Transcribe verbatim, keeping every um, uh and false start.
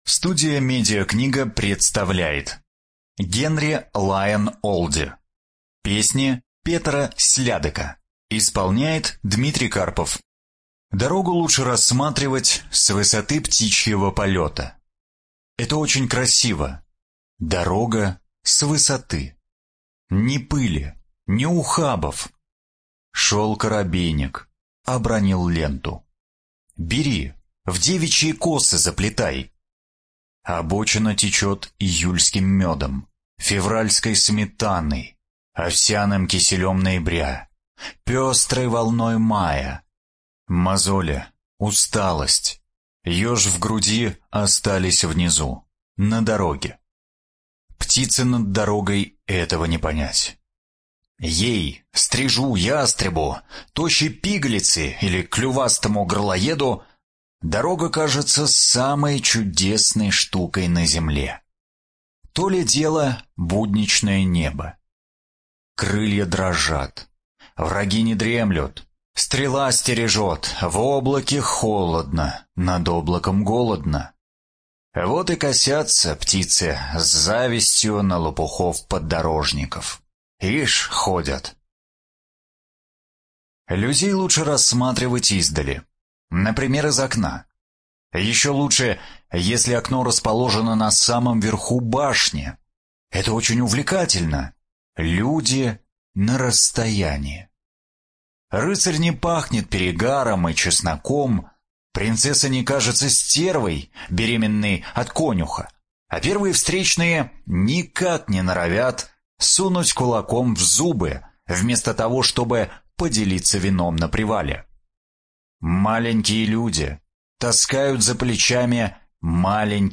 Студия «Медиакнига» представляет Генри Лайон Олди. Песни Петра Слядека. Исполняет Дмитрий Карпов. Дорогу лучше рассматривать с высоты птичьего полета. Это очень красиво. Дорога с высоты. Ни пыли, ни ухабов. Шел коробейник, обронил ленту. Бери, в девичьи косы заплетай. Обочина течет июльским медом, февральской сметаной, овсяным киселем ноября, пестрой волной мая. Мозоли, усталость, еж в груди остались внизу, на дороге. Птице над дорогой этого не понять. Ей, стрижу, ястребу, тощей пигалице или клювастому горлоеду дорога кажется самой чудесной штукой на земле. То ли дело будничное небо. Крылья дрожат, враги не дремлют, стрела стережет, в облаке холодно, над облаком голодно. Вот и косятся птицы с завистью на лопухов-поддорожников. Ишь, ходят. Людей лучше рассматривать издали. Например, из окна. Еще лучше, если окно расположено на самом верху башни. Это очень увлекательно. Люди на расстоянии. Рыцарь не пахнет перегаром и чесноком, принцесса не кажется стервой, беременной от конюха, а первые встречные никак не норовят сунуть кулаком в зубы, вместо того, чтобы поделиться вином на привале. Маленькие люди таскают за плечами маленькие